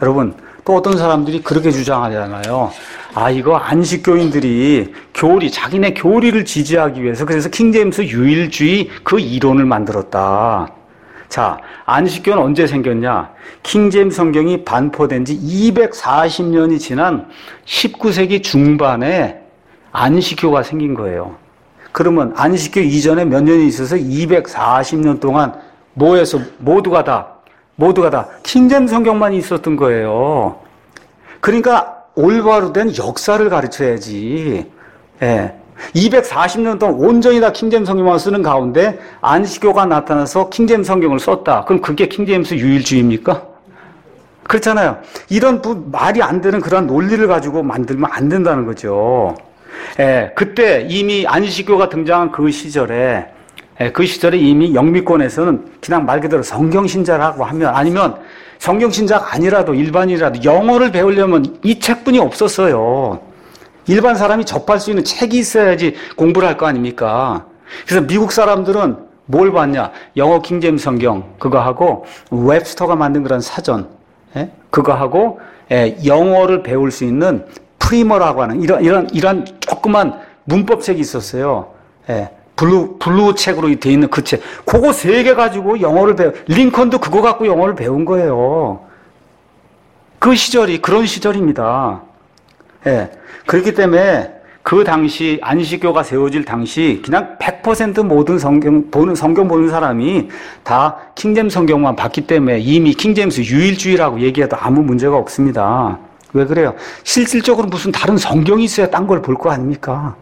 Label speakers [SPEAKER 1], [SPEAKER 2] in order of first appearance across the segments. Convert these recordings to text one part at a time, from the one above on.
[SPEAKER 1] 여러분, 또 어떤 사람들이 그렇게 주장하잖아요. 이거 안식교인들이 자기네 교리를 지지하기 위해서 그래서 킹제임스 유일주의 그 이론을 만들었다. 자, 안식교는 언제 생겼냐? 킹제임스 성경이 반포된 지 240년이 지난 19세기 중반에 안식교가 생긴 거예요. 그러면 안식교 이전에 몇 년이 있어서 240년 동안 뭐해서 모두가 다 킹제임스 성경만 있었던 거예요. 그러니까 올바로 된 역사를 가르쳐야지. 예. 240년 동안 온전히 다 킹제임스 성경만 쓰는 가운데 안식교가 나타나서 킹제임스 성경을 썼다. 그럼 그게 킹제임스 유일주의입니까? 그렇잖아요. 이런 말이 안 되는 그런 논리를 가지고 만들면 안 된다는 거죠. 예. 그때 이미 안식교가 등장한 그 시절에 이미 영미권에서는 그냥 말 그대로 성경신자라고 하면 아니면 성경신자가 아니라도 일반인이라도 영어를 배우려면 이 책뿐이 없었어요. 일반 사람이 접할 수 있는 책이 있어야지 공부를 할 거 아닙니까? 그래서 미국 사람들은 뭘 봤냐? 영어 킹제임스 성경 그거 하고 웹스터가 만든 그런 사전 그거 하고 영어를 배울 수 있는 프리머라고 하는 이런 조그만 문법책이 있었어요. 블루 책으로 돼 있는 그 책. 그거 3개 가지고 영어를 링컨도 그거 갖고 영어를 배운 거예요. 그 시절이 그런 시절입니다. 그렇기 때문에 그 당시 안식교가 세워질 당시 그냥 100% 모든 성경 보는 사람이 다 킹제임스 성경만 봤기 때문에 이미 킹제임스 유일주의라고 얘기해도 아무 문제가 없습니다. 왜 그래요? 실질적으로 무슨 다른 성경이 있어야 딴 걸 볼 거 아닙니까?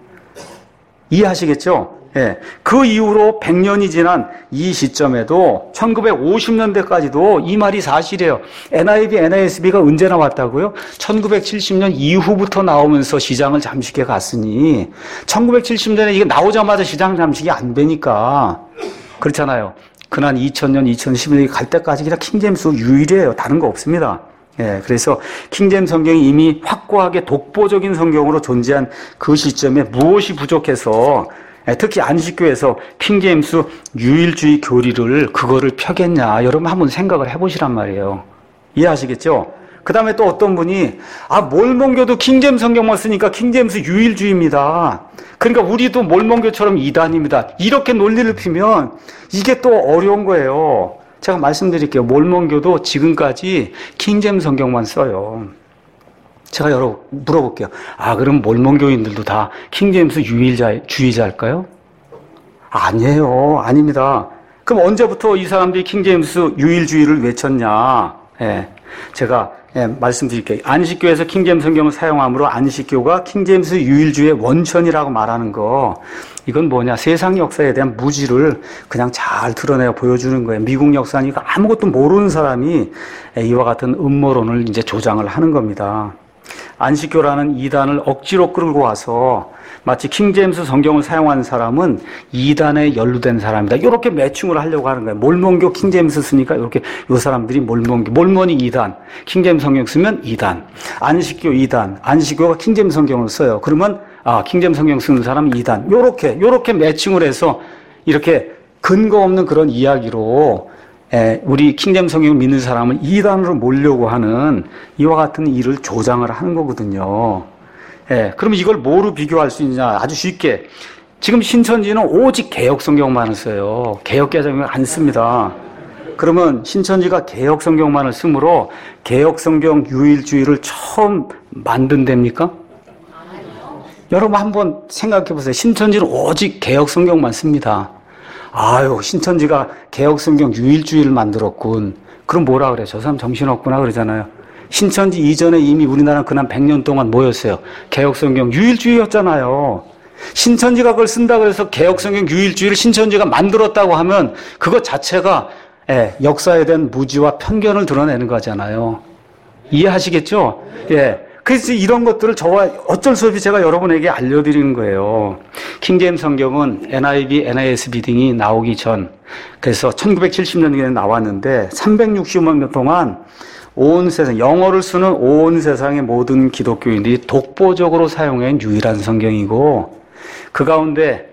[SPEAKER 1] 이해하시겠죠? 그 이후로 100년이 지난 이 시점에도 1950년대까지도 이 말이 사실이에요. NIV, NASB가 언제 나왔다고요? 1970년 이후부터 나오면서 시장을 잠식해 갔으니 1970년에 이게 나오자마자 시장 잠식이 안 되니까 그렇잖아요. 그난 2000년, 2010년이 갈 때까지 그냥 킹제임스 유일이에요. 다른 거 없습니다. 그래서 킹제임스 성경이 이미 확고하게 독보적인 성경으로 존재한 그 시점에 무엇이 부족해서 특히 안식교에서 킹제임스 유일주의 그거를 펴겠냐. 여러분 한번 생각을 해보시란 말이에요. 이해하시겠죠? 그 다음에 또 어떤 분이 몰몬교도 킹제임스 성경만 쓰니까 킹제임스 유일주의입니다. 그러니까 우리도 몰몬교처럼 이단입니다. 이렇게 논리를 피면 이게 또 어려운 거예요. 제가 말씀드릴게요. 몰몬교도 지금까지 킹제임스 성경만 써요. 제가 물어볼게요. 그럼 몰몬교인들도 다 킹제임스 주의자일까요? 아니에요. 아닙니다. 그럼 언제부터 이 사람들이 킹제임스 유일주의를 외쳤냐? 제가 말씀드릴게요. 안식교에서 킹제임스 성경을 사용함으로 안식교가 킹제임스 유일주의의 원천이라고 말하는 거, 이건 뭐냐? 세상 역사에 대한 무지를 그냥 잘 드러내어 보여주는 거예요. 미국 역사니까 아무것도 모르는 사람이 이와 같은 음모론을 이제 조장을 하는 겁니다. 안식교라는 이단을 억지로 끌고 와서 마치 킹제임스 성경을 사용한 사람은 이단에 연루된 사람이다. 이렇게 매칭을 하려고 하는 거예요. 몰몬교 킹제임스 쓰니까 이렇게 이 사람들이 몰몬이 이단, 킹제임스 성경 쓰면 이단, 안식교 이단, 안식교가 킹제임스 성경을 써요. 그러면 킹제임스 성경 쓰는 사람은 이단. 요렇게 매칭을 해서 이렇게 근거 없는 그런 이야기로 우리 킹제임스 성경을 믿는 사람을 이단으로 몰려고 하는 이와 같은 일을 조장을 하는 거거든요. 그럼 이걸 뭐로 비교할 수 있냐? 아주 쉽게. 지금 신천지는 오직 개혁 성경만을 써요. 개혁 개정을 안 씁니다. 그러면 신천지가 개혁 성경만을 쓰므로 개혁 성경 유일주의를 처음 만든 데입니까? 여러분 한번 생각해 보세요. 신천지는 오직 개혁 성경만 씁니다. 신천지가 개혁성경 유일주의를 만들었군. 그럼 뭐라 그래? 저 사람 정신없구나 그러잖아요. 신천지 이전에 이미 우리나라는 그난 100년 동안 뭐였어요? 개혁성경 유일주의였잖아요. 신천지가 그걸 쓴다 그래서 개혁성경 유일주의를 신천지가 만들었다고 하면 그것 자체가 역사에 대한 무지와 편견을 드러내는 거잖아요. 이해하시겠죠? 그래서 이런 것들을 저와 어쩔 수 없이 제가 여러분에게 알려드리는 거예요. 킹제임스 성경은 NIV, NASB 등이 나오기 전, 그래서 1970년경에 나왔는데 360년 동안 온 세상, 영어를 쓰는 온 세상의 모든 기독교인들이 독보적으로 사용한 유일한 성경이고 그 가운데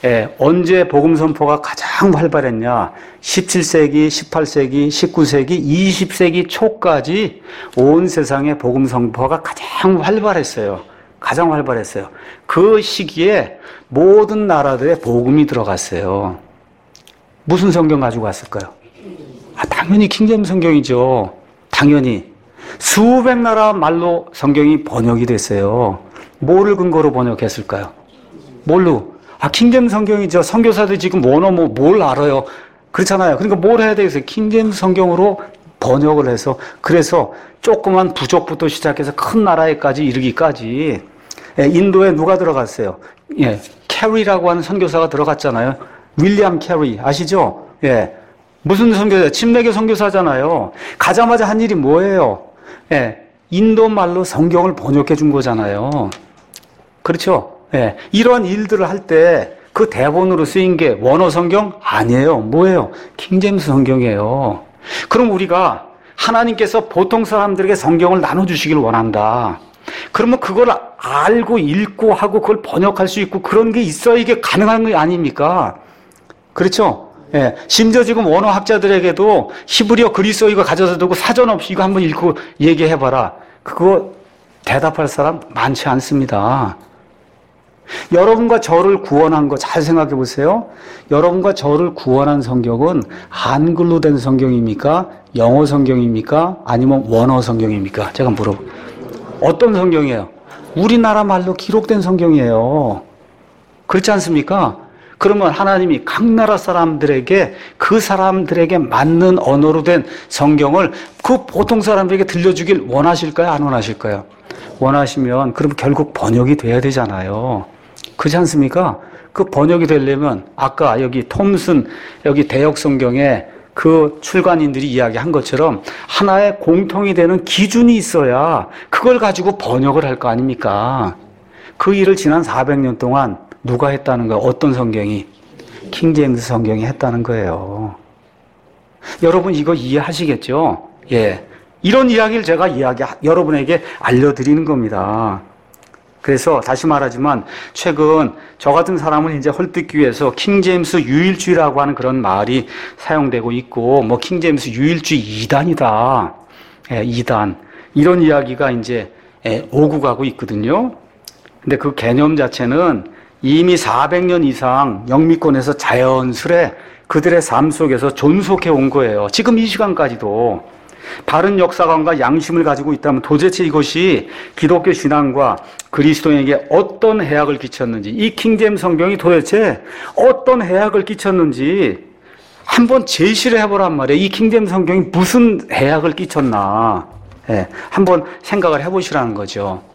[SPEAKER 1] 언제 복음 선포가 가장 활발했냐? 17세기, 18세기, 19세기, 20세기 초까지 온 세상에 복음 선포가 가장 활발했어요. 가장 활발했어요. 그 시기에 모든 나라들의 복음이 들어갔어요. 무슨 성경 가지고 갔을까요? 당연히 킹제임스 성경이죠. 당연히. 수백 나라 말로 성경이 번역이 됐어요. 뭐를 근거로 번역했을까요? 뭘로? 킹제임스 성경이죠. 선교사들 지금 뭘 알아요? 그렇잖아요. 그러니까 뭘 해야 되겠어요? 킹제임스 성경으로 번역을 해서, 그래서 조그만 부족부터 시작해서 큰 나라에까지 이르기까지, 인도에 누가 들어갔어요? 캐리라고 하는 선교사가 들어갔잖아요. 윌리엄 캐리 아시죠? 무슨 선교사? 침례교 선교사잖아요. 가자마자 한 일이 뭐예요? 인도 말로 성경을 번역해 준 거잖아요. 그렇죠? 이런 일들을 할 때 그 대본으로 쓰인 게 원어 성경? 아니에요. 뭐예요? 킹제임스 성경이에요. 그럼 우리가 하나님께서 보통 사람들에게 성경을 나눠주시길 원한다. 그러면 그걸 알고 읽고 하고 그걸 번역할 수 있고 그런 게 있어야 이게 가능한 거 아닙니까? 그렇죠? 심지어 지금 원어학자들에게도 히브리어 그리스어 이거 가져다 두고 사전 없이 이거 한번 읽고 얘기해봐라. 그거 대답할 사람 많지 않습니다. 여러분과 저를 구원한 거 잘 생각해 보세요. 여러분과 저를 구원한 성경은 한글로 된 성경입니까? 영어 성경입니까? 아니면 원어 성경입니까? 제가 어떤 성경이에요? 우리나라 말로 기록된 성경이에요. 그렇지 않습니까? 그러면 하나님이 각 나라 사람들에게 그 사람들에게 맞는 언어로 된 성경을 그 보통 사람들에게 들려주길 원하실까요? 안 원하실까요? 원하시면 그럼 결국 번역이 돼야 되잖아요. 그렇지 않습니까? 그 번역이 되려면 아까 여기 톰슨 여기 대역 성경에 그 출간인들이 이야기한 것처럼 하나의 공통이 되는 기준이 있어야 그걸 가지고 번역을 할 거 아닙니까? 그 일을 지난 400년 동안 누가 했다는 거예요? 어떤 성경이? 킹제임스 성경이 했다는 거예요. 여러분 이거 이해하시겠죠? 이런 이야기를 제가 여러분에게 알려드리는 겁니다. 그래서 다시 말하지만 최근 저 같은 사람은 이제 헐뜯기 위해서 킹제임스 유일주의라고 하는 그런 말이 사용되고 있고 뭐 킹제임스 유일주의 2단이다. 2단. 이런 이야기가 이제 오고 가고 있거든요. 근데 그 개념 자체는 이미 400년 이상 영미권에서 자연스레 그들의 삶 속에서 존속해 온 거예요. 지금 이 시간까지도. 바른 역사관과 양심을 가지고 있다면 도대체 이것이 기독교 신앙과 그리스도인에게 어떤 해악을 끼쳤는지, 이 킹제임스 성경이 도대체 어떤 해악을 끼쳤는지 한번 제시를 해보란 말이에요. 이 킹제임스 성경이 무슨 해악을 끼쳤나 한번 생각을 해보시라는 거죠.